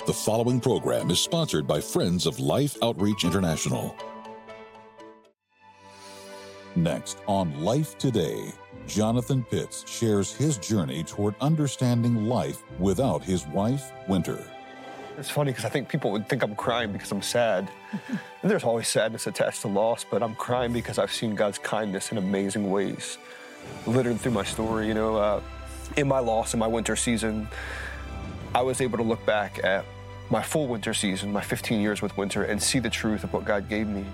The following program is sponsored by Friends of Life Outreach International. Next on Life Today, Jonathan Pitts shares his journey toward understanding life without his wife, Winter. It's funny because I think people would think I'm crying because I'm sad. And there's always sadness attached to loss, but I'm crying because I've seen God's kindness in amazing ways, littered through my story. In my loss, in my winter season, I was able to look back at my full winter season, my 15 years with Winter, and see the truth of what God gave me.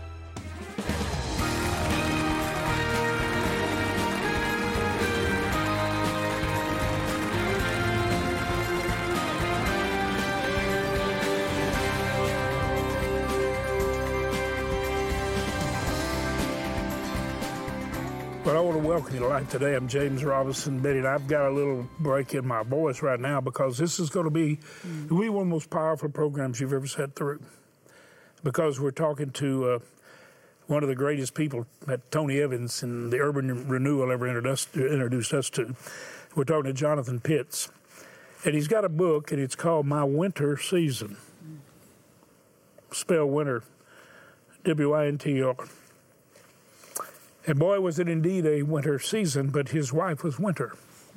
Well, I want to welcome you to Life Today. I'm James Robinson. Betty, and I've got a little break in my voice right now because this is going to be one of the most powerful programs you've ever sat through. Because we're talking to one of the greatest people that Tony Evans and the Urban Renewal ever introduced us to. We're talking to Jonathan Pitts. And he's got a book, and it's called My Winter Season. Spell winter, W-I-N-T-R. And boy, was it indeed a winter season, but his wife was Winter.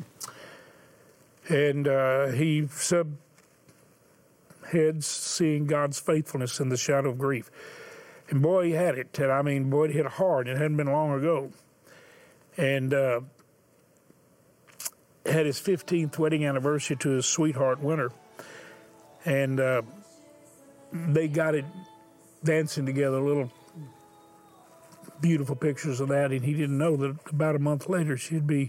And he subheads Seeing God's Faithfulness in the Shadow of Grief. And boy, he had it. And I mean, boy, it hit hard. It hadn't been long ago. And had his 15th wedding anniversary to his sweetheart, Winter. And they got it dancing together, little beautiful pictures of that, and he didn't know that about a month later she'd be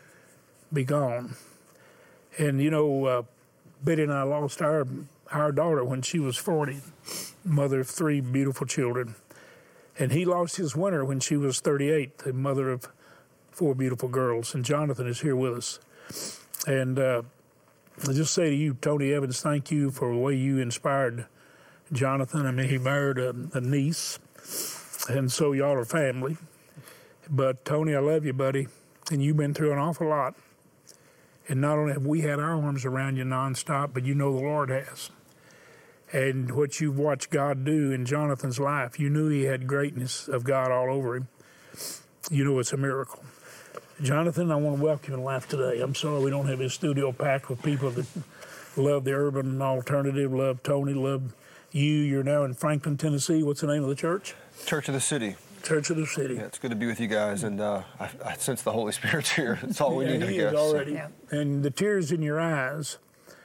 gone. And Betty and I lost our daughter when she was 40, mother of 3 beautiful children. And he lost his Winter when she was 38, the mother of 4 beautiful girls. And Jonathan is here with us. And I just say to you, Tony Evans, thank you for the way you inspired Jonathan. I mean, he married a niece. And so y'all are family. But Tony, I love you, buddy. And you've been through an awful lot. And not only have we had our arms around you nonstop, but you know the Lord has. And what you've watched God do in Jonathan's life, you knew he had greatness of God all over him. You know it's a miracle. Jonathan, I want to welcome you to Life Today. I'm sorry we don't have his studio packed with people that love the urban alternative, love Tony, love you. You're now in Franklin, Tennessee. What's the name of the church? Church of the City. Church of the City. Yeah, it's good to be with you guys, and I sense the Holy Spirit's here. It's all we need, I guess. Already. Yeah. And the tears in your eyes,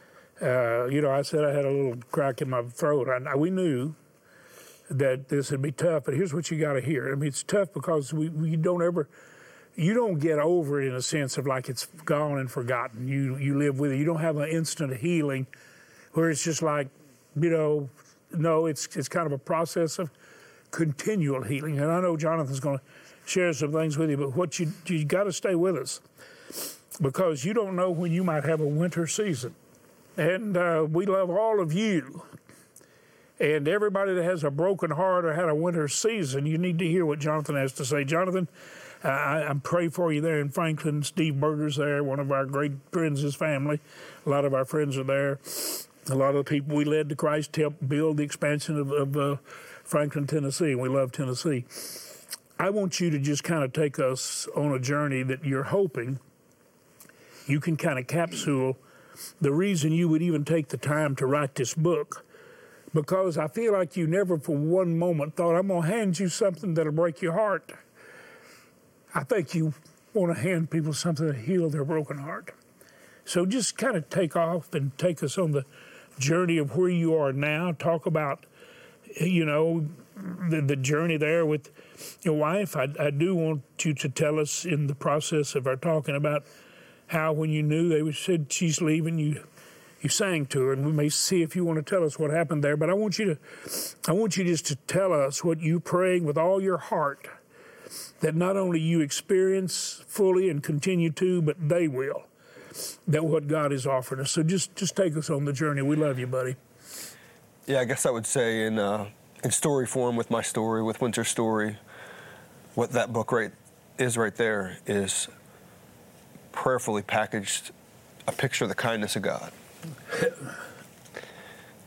I said I had a little crack in my throat. We knew that this would be tough, but here's what you got to hear. I mean, it's tough because you don't get over it in a sense of like it's gone and forgotten. You live with it. You don't have an instant healing where it's just like, no, it's kind of a process of continual healing. And I know Jonathan's going to share some things with you, but what you got to stay with us because you don't know when you might have a winter season. And we love all of you. And everybody that has a broken heart or had a winter season, you need to hear what Jonathan has to say. Jonathan, I pray for you there in Franklin. Steve Berger's there, one of our great friends, his family. A lot of our friends are there. A lot of the people we led to Christ helped build the expansion of Franklin, Tennessee. We love Tennessee. I want you to just kind of take us on a journey that you're hoping you can kind of capsule the reason you would even take the time to write this book. Because I feel like you never for one moment thought, I'm going to hand you something that'll break your heart. I think you want to hand people something to heal their broken heart. So just kind of take off and take us on the journey of where you are now. Talk about, the journey there with your wife. I do want you to tell us in the process of our talking about how when you knew they said she's leaving, you sang to her, and we may see if you want to tell us what happened there. But I want you just to tell us what you praying with all your heart, that not only you experience fully and continue to, but they will. That what God is offering us. So just take us on the journey. We love you, buddy. Yeah, I guess I would say in story form with my story, with Winter's story, what that book is right there is prayerfully packaged a picture of the kindness of God.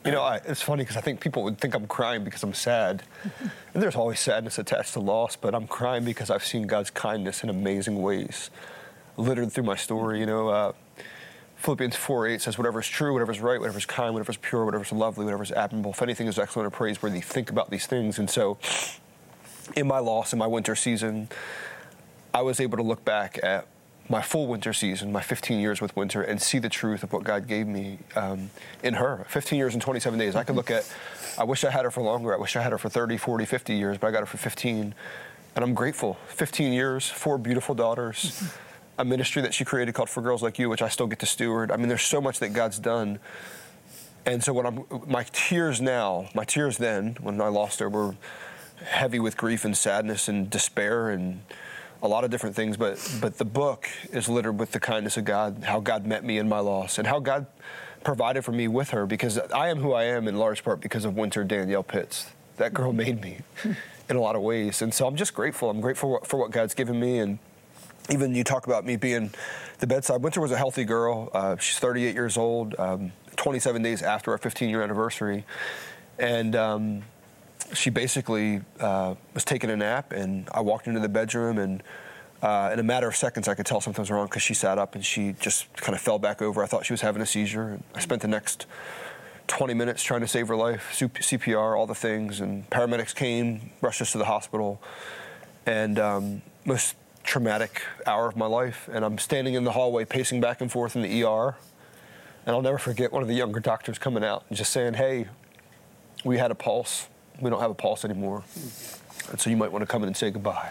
You know, it's funny because I think people would think I'm crying because I'm sad. And there's always sadness attached to loss, but I'm crying because I've seen God's kindness in amazing ways, littered through my story. You know, Philippians 4:8 says, whatever is true, whatever is right, whatever is kind, whatever is pure, whatever is lovely, whatever is admirable, if anything is excellent or praiseworthy, think about these things. And so in my loss, in my winter season, I was able to look back at my full winter season, my 15 years with Winter, and see the truth of what God gave me in her. 15 years and 27 days. I could look at, I wish I had her for longer. I wish I had her for 30, 40, 50 years, but I got her for 15. And I'm grateful. 15 years, 4 beautiful daughters, a ministry that she created called For Girls Like You, which I still get to steward. I mean, there's so much that God's done. And so my tears now, my tears then, when I lost her, were heavy with grief and sadness and despair and a lot of different things, but the book is littered with the kindness of God, how God met me in my loss, and how God provided for me with her, because I am who I am in large part because of Winter Danielle Pitts. That girl made me in a lot of ways, and so I'm just grateful. I'm grateful for what God's given me, and even you talk about me being the bedside. Winter was a healthy girl. She's 38 years old, 27 days after our 15-year anniversary, and she basically was taking a nap, and I walked into the bedroom, and in a matter of seconds, I could tell something was wrong because she sat up and she just kind of fell back over. I thought she was having a seizure. And I spent the next 20 minutes trying to save her life, CPR, all the things, and paramedics came, rushed us to the hospital, and most traumatic hour of my life. And I'm standing in the hallway, pacing back and forth in the ER, and I'll never forget one of the younger doctors coming out and just saying, "Hey, we had a pulse. We don't have a pulse anymore, and so you might want to come in and say goodbye."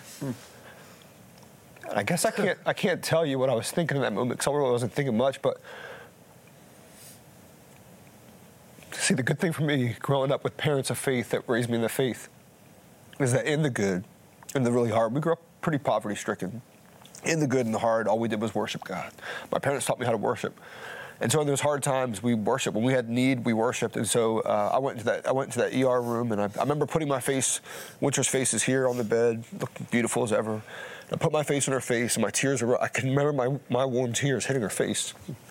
I guess I can't tell you what I was thinking in that moment, because I really wasn't thinking much, but see, the good thing for me growing up with parents of faith that raised me in the faith is that in the good and the really hard, we grew up pretty poverty-stricken. In the good and the hard, all we did was worship God. My parents taught me how to worship. And so in those hard times, we worshiped. When we had need, we worshiped. And so I went into that ER room, and I remember putting my face, Winter's face is here on the bed, looking beautiful as ever. And I put my face in her face, and my tears were, I can remember my warm tears hitting her face.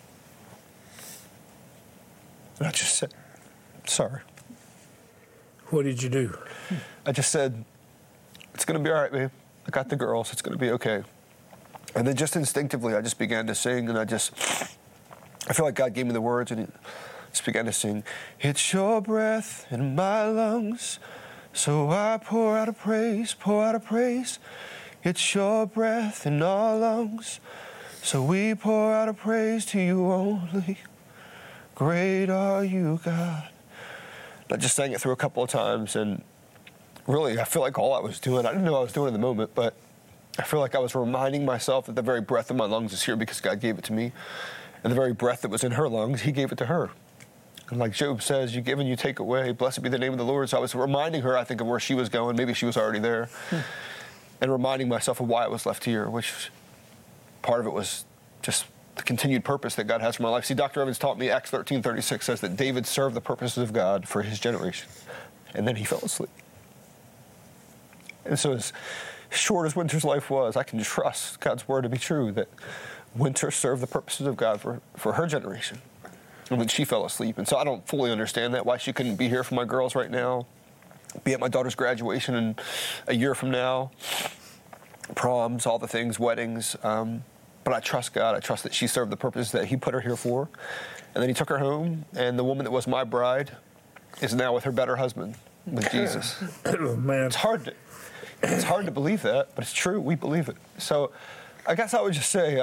And I just said, "Sorry." What did you do? I just said, "It's going to be all right, babe. I got the girls. It's going to be okay." And then just instinctively, I just began to sing, and I feel like God gave me the words, and I just began to sing. "It's your breath in my lungs, so I pour out a praise, pour out a praise. It's your breath in our lungs, so we pour out a praise to you only. Great are you, God." I just sang it through a couple of times, and really, I feel like all I was doing, I didn't know what I was doing in the moment, but I feel like I was reminding myself that the very breath in my lungs is here because God gave it to me. And the very breath that was in her lungs, he gave it to her. And like Job says, "You give and you take away. Blessed be the name of the Lord." So I was reminding her, I think, of where she was going. Maybe she was already there. And reminding myself of why I was left here, which part of it was just the continued purpose that God has for my life. See, Dr. Evans taught me, Acts 13:36 says that David served the purposes of God for his generation. And then he fell asleep. And so as short as Winter's life was, I can trust God's word to be true, that Winter served the purposes of God for her generation. And then she fell asleep. And so I don't fully understand that, why she couldn't be here for my girls right now, be at my daughter's graduation in a year from now, proms, all the things, weddings. But I trust God. I trust that she served the purpose that he put her here for. And then he took her home, and the woman that was my bride is now with her better husband, with Jesus. Oh, man. It's hard to believe that, but it's true. We believe it. So I guess I would just say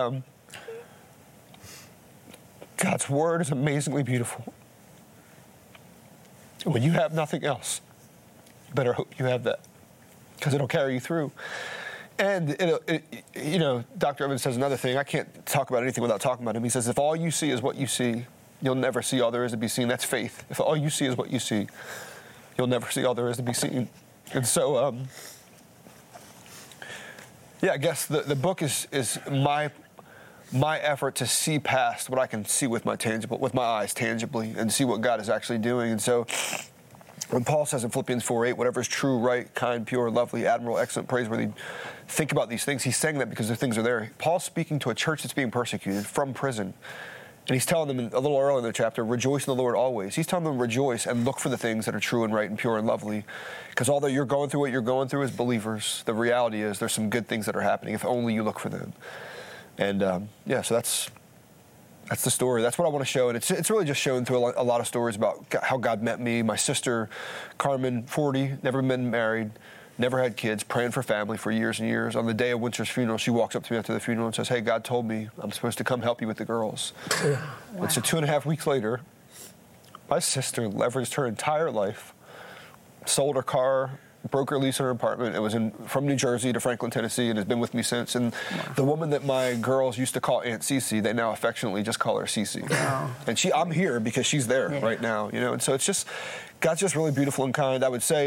God's word is amazingly beautiful. When you have nothing else, you better hope you have that, because it'll carry you through. And, Dr. Evans says another thing. I can't talk about anything without talking about him. He says, if all you see is what you see, you'll never see all there is to be seen. That's faith. If all you see is what you see, you'll never see all there is to be seen. And so, I guess the book is my effort to see past what I can see with my eyes tangibly, and see what God is actually doing. And so when Paul says in Philippians 4:8, whatever is true, right, kind, pure, lovely, admirable, excellent, praiseworthy, think about these things. He's saying that because the things are there. Paul's speaking to a church that's being persecuted from prison. And he's telling them a little early in the chapter, rejoice in the Lord always. He's telling them rejoice and look for the things that are true and right and pure and lovely. Because although you're going through what you're going through as believers, the reality is there's some good things that are happening if only you look for them. And so that's the story. That's what I want to show. And it's really just shown through a lot of stories about how God met me. My sister, Carmen, 40, never been married, never had kids, praying for family for years and years. On the day of Winter's funeral, she walks up to me after the funeral and says, hey, God told me I'm supposed to come help you with the girls. Yeah. Wow. And so 2.5 weeks later, my sister leveraged her entire life, sold her car, broke her lease on her apartment. It was from New Jersey to Franklin, Tennessee, and has been with me since. And the woman that my girls used to call Aunt Cece, they now affectionately just call her Cece. Wow. And I'm here because she's there right now, And so it's just, God's just really beautiful and kind. I would say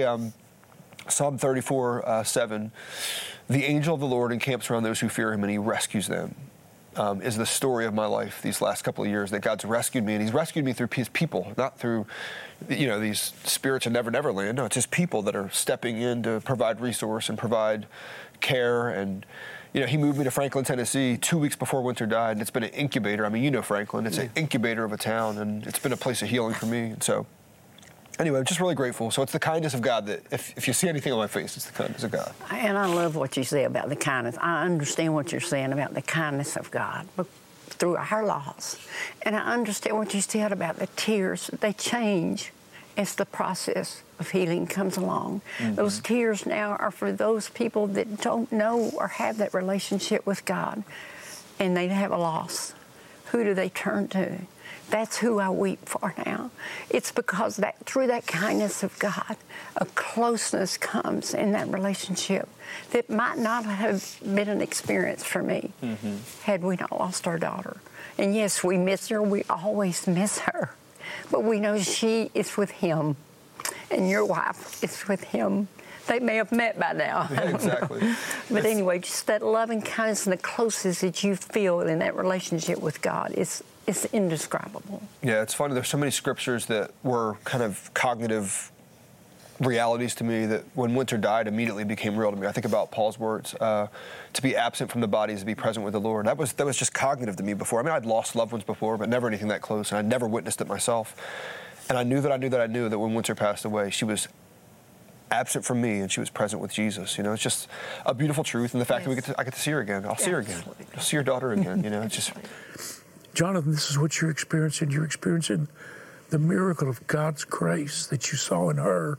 Psalm 34:7, the angel of the Lord encamps around those who fear him and he rescues them. Is the story of my life these last couple of years, that God's rescued me, and he's rescued me through his people, not through, these spirits of Never Land. No, it's just people that are stepping in to provide resource and provide care. And, he moved me to Franklin, Tennessee 2 weeks before Winter died, and it's been an incubator. I mean, Franklin, it's an incubator of a town, and it's been a place of healing for me. And so, anyway, I'm just really grateful. So it's the kindness of God that, if you see anything on my face, it's the kindness of God. And I love what you say about the kindness. I understand what you're saying about the kindness of God through our loss. And I understand what you said about the tears. They change as the process of healing comes along. Mm-hmm. Those tears now are for those people that don't know or have that relationship with God, and they have a loss. Who do they turn to? That's who I weep for now. It's because that through that kindness of God, a closeness comes in that relationship that might not have been an experience for me had we not lost our daughter. And yes, we miss her. We always miss her. But we know she is with him, and your wife is with him. They may have met by now. Yeah, exactly. But anyway, just that loving kindness and the closeness that you feel in that relationship with God is indescribable. Yeah, it's funny. There's so many scriptures that were kind of cognitive realities to me that when Winter died immediately became real to me. I think about Paul's words, to be absent from the body is to be present with the Lord. That was just cognitive to me before. I mean, I'd lost loved ones before, but never anything that close, and I'd never witnessed it myself. And I knew that when Winter passed away, she was absent from me and she was present with Jesus. It's just a beautiful truth, and the fact that I get to see her again. I'll see her again. I'll see your daughter again. It's just. Jonathan, this is what you're experiencing. You're experiencing the miracle of God's grace that you saw in her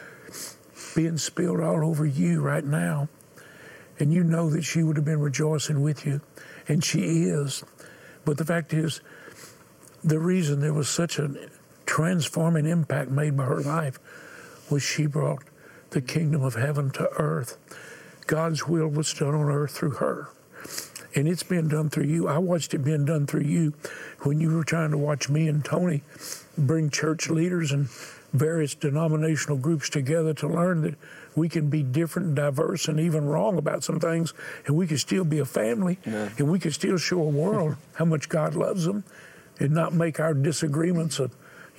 being spilled all over you right now. And you know that she would have been rejoicing with you, and she is. But the fact is, the reason there was such a transforming impact made by her life was she brought the kingdom of heaven to earth. God's will was done on earth through her. And it's being done through you. I watched it being done through you when you were trying to watch me and Tony bring church leaders and various denominational groups together to learn that we can be different and diverse and even wrong about some things, and we can still be a family, and we can still show a world how much God loves them, and not make our disagreements a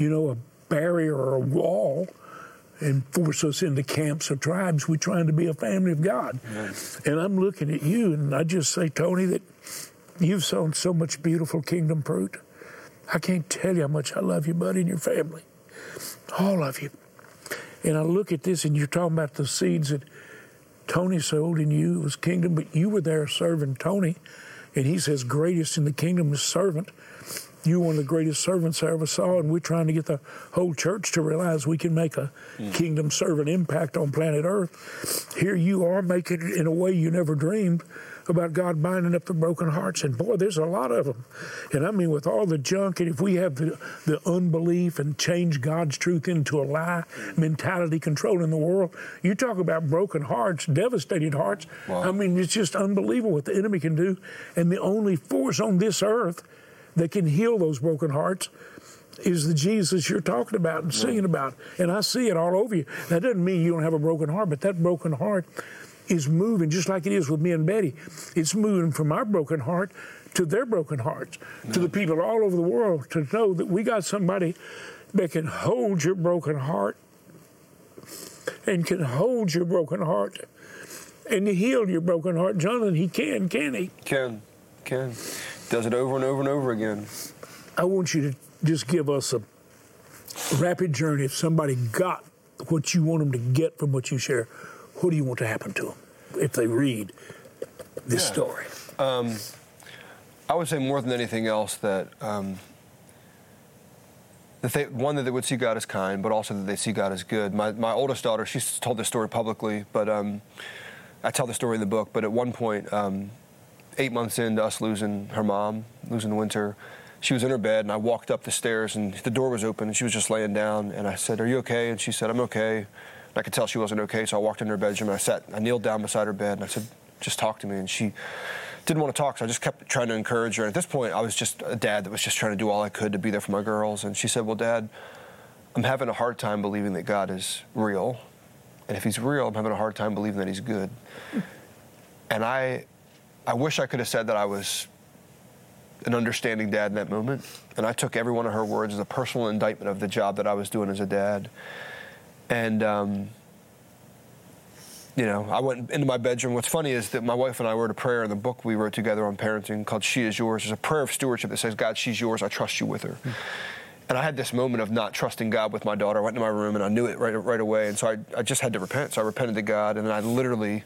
barrier or a wall and force us into camps or tribes. We're trying to be a family of God. And I'm looking at you, and I just say, Tony, that you've sown so much beautiful kingdom fruit. I can't tell you how much I love you, buddy, and your family. All of you. And I look at this, and you're talking about the seeds that Tony sowed in you. It was kingdom, but you were there serving Tony, and he says greatest in the kingdom is servant. You're one of the greatest servants I ever saw, and we're trying to get the whole church to realize we can make a kingdom servant impact on planet Earth. Here you are making it in a way you never dreamed about God binding up the broken hearts. And boy, there's a lot of them. And I mean, with all the junk, and if we have the unbelief and change God's truth into a lie mentality controlling the world, you talk about broken hearts, devastated hearts. Wow. I mean, it's just unbelievable what the enemy can do. And the only force on this earth that can heal those broken hearts is the Jesus you're talking about and singing about. And I see it all over you. That doesn't mean you don't have a broken heart, but that broken heart is moving just like it is with me and Betty. It's moving from our broken heart to their broken hearts, to the people all over the world, to know that we got somebody that can hold your broken heart and can hold your broken heart and heal your broken heart. Jonathan, he can he? Can. Does it over and over and over again. I want you to just give us a rapid journey. If somebody got what you want them to get from what you share, what do you want to happen to them if they read this story? I would say more than anything else that that they would see God as kind, but also that they see God as good. My oldest daughter, she's told this story publicly, but I tell the story in the book. But at one point, 8 months into us losing her mom, losing Winter, she was in her bed, and I walked up the stairs, and the door was open, and she was just laying down, and I said, "Are you okay?" And she said, "I'm okay." And I could tell she wasn't okay, so I walked in her bedroom, and I kneeled down beside her bed, and I said, "Just talk to me." And she didn't want to talk, so I just kept trying to encourage her. And at this point, I was just a dad that was just trying to do all I could to be there for my girls. And she said, "Well, Dad, I'm having a hard time believing that God is real. And if he's real, I'm having a hard time believing that he's good." And I wish I could have said that I was an understanding dad in that moment. And I took every one of her words as a personal indictment of the job that I was doing as a dad. And, I went into my bedroom. What's funny is that my wife and I wrote a prayer in the book we wrote together on parenting called She Is Yours. There's a prayer of stewardship that says, "God, she's yours. I trust you with her." And I had this moment of not trusting God with my daughter. I went into my room and I knew it right away. And so I just had to repent. So I repented to God. And then I literally,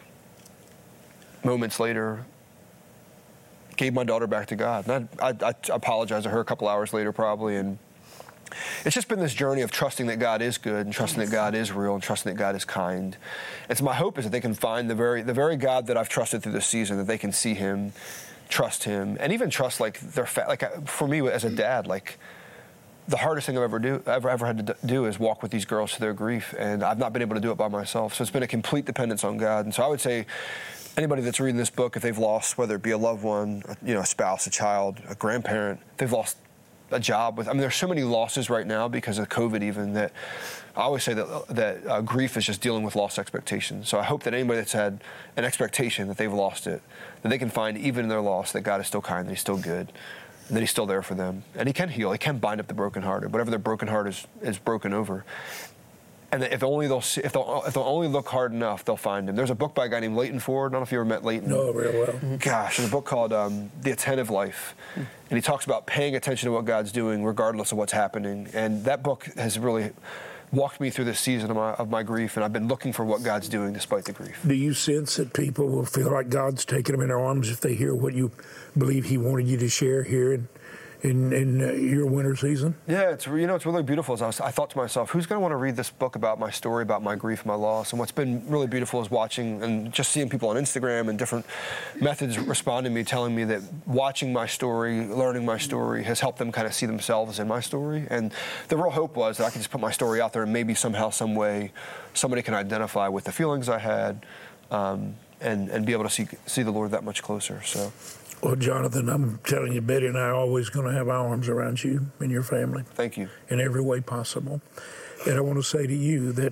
moments later, gave my daughter back to God. And I apologized to her a couple hours later probably. And it's just been this journey of trusting that God is good and trusting that God is real and trusting that God is kind. And so my hope is that they can find the very God that I've trusted through this season, that they can see him, trust him, and even trust for me as a dad, the hardest thing I've ever had to do is walk with these girls to their grief, and I've not been able to do it by myself. So it's been a complete dependence on God. And so I would say anybody that's reading this book, if they've lost, whether it be a loved one, a spouse, a child, a grandparent, they've lost a job there's so many losses right now because of COVID even, that I always say that grief is just dealing with lost expectations. So I hope that anybody that's had an expectation that they've lost it, that they can find even in their loss that God is still kind, that he's still good, and that he's still there for them. And he can heal, he can bind up the brokenhearted, whatever their broken heart is broken over. And if they'll only look hard enough, they'll find him. There's a book by a guy named Leighton Ford. I don't know if you ever met Leighton. No, real well. Gosh, there's a book called The Attentive Life. And he talks about paying attention to what God's doing regardless of what's happening. And that book has really walked me through this season of my grief, and I've been looking for what God's doing despite the grief. Do you sense that people will feel like God's taking them in their arms if they hear what you believe he wanted you to share here in your winter season? Yeah, it's really beautiful. I thought to myself, who's going to want to read this book about my story, about my grief, my loss? And what's been really beautiful is watching and just seeing people on Instagram and different methods respond to me, telling me that watching my story, learning my story has helped them kind of see themselves in my story. And the real hope was that I could just put my story out there and maybe somehow, some way, somebody can identify with the feelings I had and be able to see the Lord that much closer. So. Well, Jonathan, I'm telling you, Betty and I are always going to have our arms around you and your family. Thank you. In every way possible. And I want to say to you that,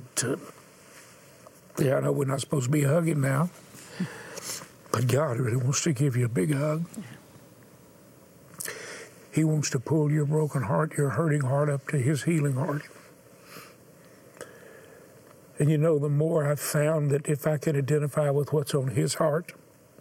I know we're not supposed to be hugging now, but God really wants to give you a big hug. He wants to pull your broken heart, your hurting heart up to his healing heart. And the more I've found that if I can identify with what's on his heart,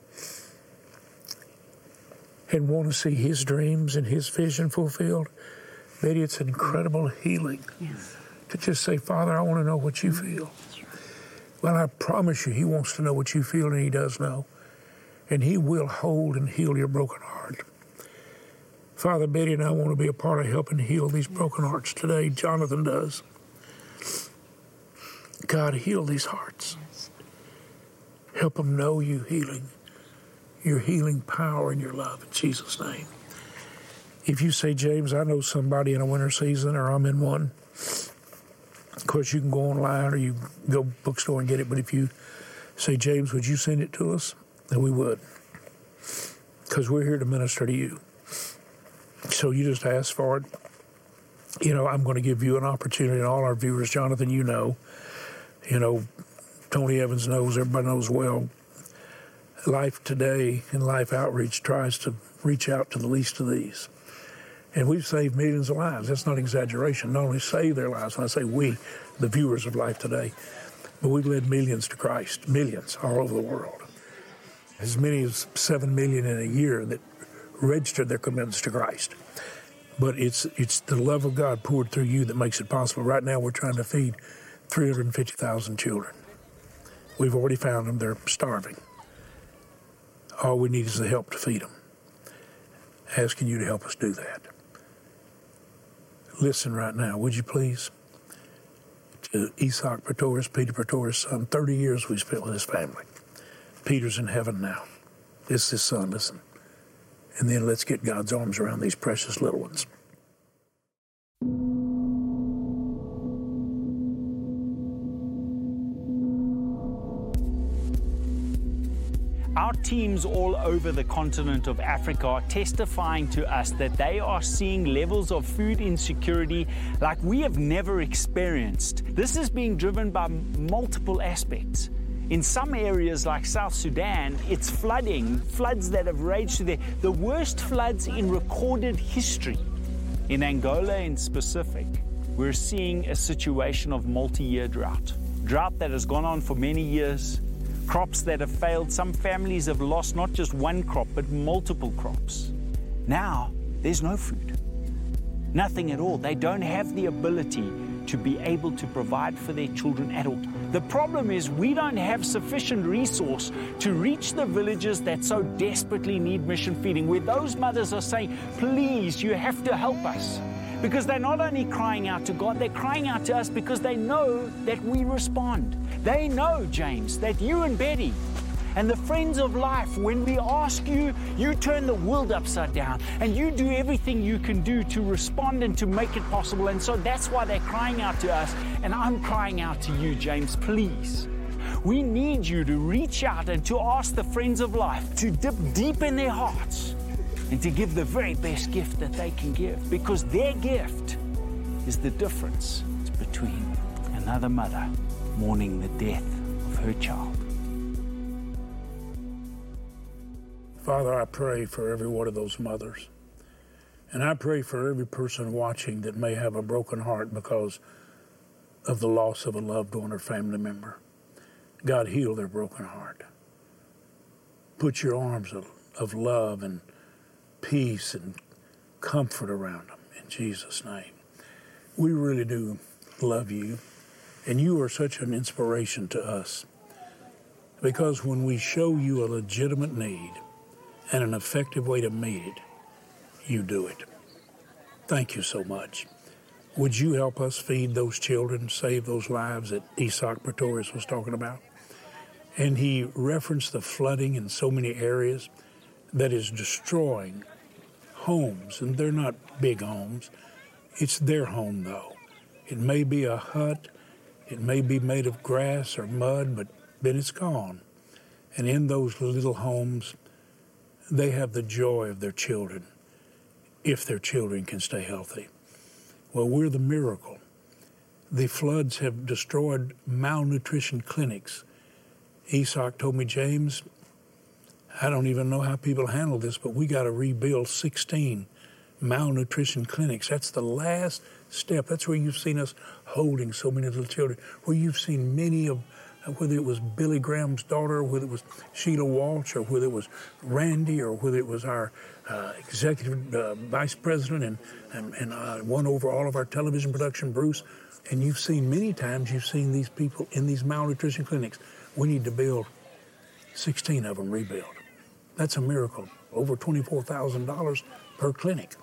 and want to see his dreams and his vision fulfilled, Betty, it's an incredible healing. Yes. To just say, Father, I want to know what you feel. Well, I promise you, he wants to know what you feel, and he does know. And he will hold and heal your broken heart. Father, Betty and I want to be a part of helping heal these broken hearts today. Jonathan does. God, heal these hearts. Help them know you healing. Your healing power and your love in Jesus' name. If you say, James, I know somebody in a winter season, or I'm in one, of course you can go online or you go bookstore and get it, but if you say, James, would you send it to us? Then we would, because we're here to minister to you. So you just ask for it. I'm going to give you an opportunity, and all our viewers, Jonathan, Tony Evans knows, everybody knows well, Life Today and Life Outreach tries to reach out to the least of these. And we've saved millions of lives. That's not exaggeration. Not only save their lives, when I say we, the viewers of Life Today, but we've led millions to Christ, millions all over the world. As many as 7 million in a year that registered their commitments to Christ. But it's the love of God poured through you that makes it possible. Right now we're trying to feed 350,000 children. We've already found them. They're starving. All we need is the help to feed them. Asking you to help us do that. Listen right now, would you please? To Isak Pretorius, Peter Pretorius' son. 30 years we spent with his family. Peter's in heaven now. This is his son, listen. And then let's get God's arms around these precious little ones. Our teams all over the continent of Africa are testifying to us that they are seeing levels of food insecurity like we have never experienced. This is being driven by multiple aspects. In some areas like South Sudan, it's floods that have raged through there, the worst floods in recorded history. In Angola in specific, we're seeing a situation of multi-year drought that has gone on for many years. Crops that have failed. Some families have lost not just one crop, but multiple crops. Now, there's no food. Nothing at all. They don't have the ability to be able to provide for their children at all. The problem is we don't have sufficient resource to reach the villages that so desperately need mission feeding, where those mothers are saying, please, you have to help us. Because they're not only crying out to God, they're crying out to us because they know that we respond. They know, James, that you and Betty and the Friends of Life, when we ask you, you turn the world upside down and you do everything you can do to respond and to make it possible. And so that's why they're crying out to us. And I'm crying out to you, James, please. We need you to reach out and to ask the Friends of Life to dip deep in their hearts and to give the very best gift that they can give, because their gift is the difference between another mother mourning the death of her child. Father, I pray for every one of those mothers. And I pray for every person watching that may have a broken heart because of the loss of a loved one or family member. God, heal their broken heart. Put your arms of love and peace and comfort around them in Jesus' name. We really do love you, and you are such an inspiration to us, because when we show you a legitimate need and an effective way to meet it, you do it. Thank you so much. Would you help us feed those children, save those lives that Isak Pretorius was talking about? And he referenced the flooding in so many areas that is destroying homes, and they're not big homes. It's their home, though. It may be a hut, it may be made of grass or mud, but then it's gone. And in those little homes, they have the joy of their children, if their children can stay healthy. Well, we're the miracle. The floods have destroyed malnutrition clinics. Isak told me, James, I don't even know how people handle this, but we got to rebuild 16 malnutrition clinics. That's the last step. That's where you've seen us holding so many little children, where you've seen many of, whether it was Billy Graham's daughter, whether it was Sheila Walsh, or whether it was Randy, or whether it was our executive vice president and won over all of our television production, Bruce. And you've seen many times, you've seen these people in these malnutrition clinics. We need to build 16 of them, rebuild. That's a miracle. Over $24,000 per clinic.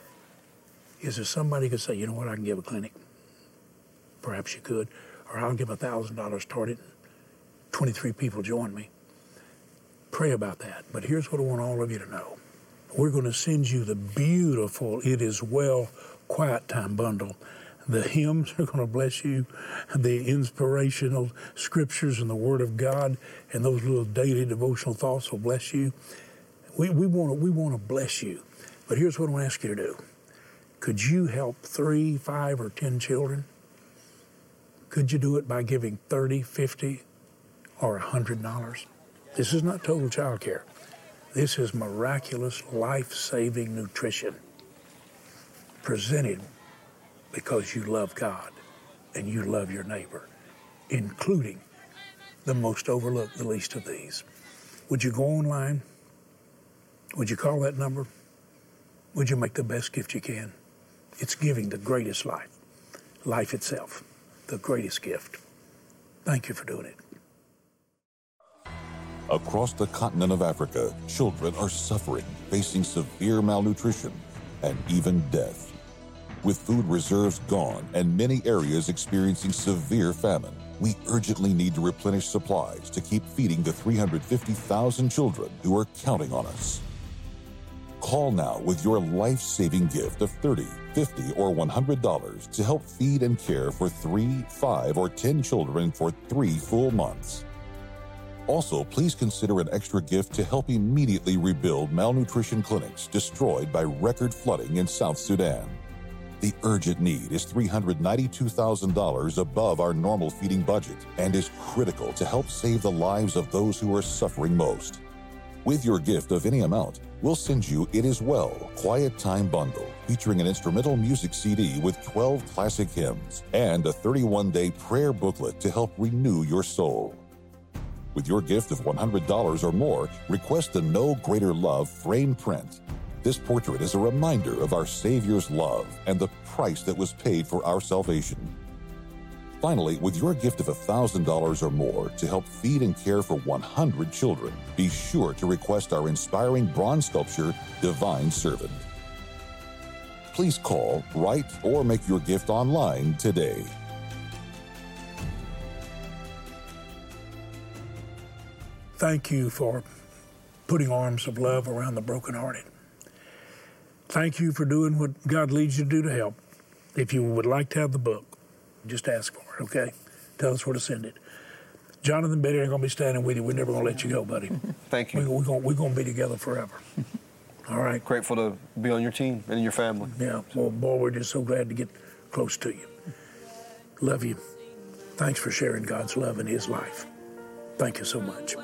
Is there somebody who could say, you know what, I can give a clinic? Perhaps you could. Or I'll give $1,000 toward it. 23 people join me. Pray about that. But here's what I want all of you to know. We're going to send you the beautiful It Is Well Quiet Time bundle. The hymns are going to bless you. The inspirational scriptures and the Word of God and those little daily devotional thoughts will bless you. We want to bless you. But here's what I want to ask you to do. Could you help 3, 5, or 10 children? Could you do it by giving $30, $50, or $100? This is not total child care. This is miraculous, life-saving nutrition presented because you love God and you love your neighbor, including the most overlooked, the least of these. Would you go online? Would you call that number? Would you make the best gift you can? It's giving the greatest life itself, the greatest gift. Thank you for doing it. Across the continent of Africa, children are suffering, facing severe malnutrition and even death. With food reserves gone and many areas experiencing severe famine, we urgently need to replenish supplies to keep feeding the 350,000 children who are counting on us. Call now with your life-saving gift of $30, $50, or $100 to help feed and care for 3, 5, or 10 children for 3 full months. Also, please consider an extra gift to help immediately rebuild malnutrition clinics destroyed by record flooding in South Sudan. The urgent need is $392,000 above our normal feeding budget and is critical to help save the lives of those who are suffering most. With your gift of any amount, we'll send you It Is Well Quiet Time Bundle, featuring an instrumental music CD with 12 classic hymns and a 31-day prayer booklet to help renew your soul. With your gift of $100 or more, request the No Greater Love frame print. This portrait is a reminder of our Savior's love and the price that was paid for our salvation. Finally, with your gift of $1,000 or more to help feed and care for 100 children, be sure to request our inspiring bronze sculpture, Divine Servant. Please call, write, or make your gift online today. Thank you for putting arms of love around the brokenhearted. Thank you for doing what God leads you to do to help. If you would like to have the book, just ask for it, okay? Tell us where to send it. Jonathan, Betty are going to be standing with you. We're never going to let you go, buddy. Thank you. We're going to be together forever. All right? Grateful to be on your team and in your family. Yeah. Well, boy, we're just so glad to get close to you. Love you. Thanks for sharing God's love in his life. Thank you so much.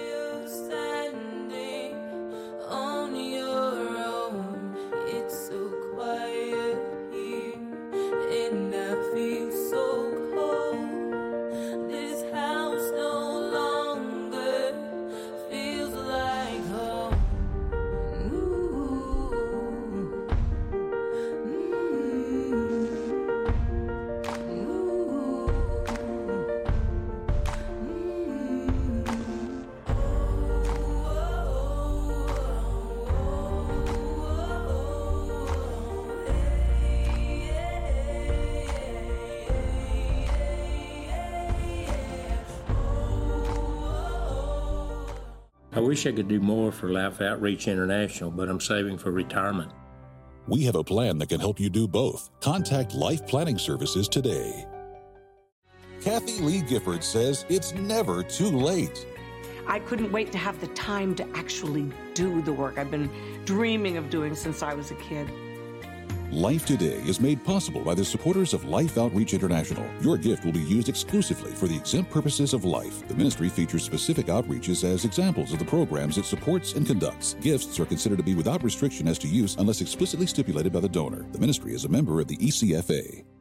I wish I could do more for Life Outreach International, but I'm saving for retirement. We have a plan that can help you do both. Contact Life Planning Services today. Kathy Lee Gifford says it's never too late. I couldn't wait to have the time to actually do the work I've been dreaming of doing since I was a kid. Life Today is made possible by the supporters of Life Outreach International. Your gift will be used exclusively for the exempt purposes of life. The ministry features specific outreaches as examples of the programs it supports and conducts. Gifts are considered to be without restriction as to use unless explicitly stipulated by the donor. The ministry is a member of the ECFA.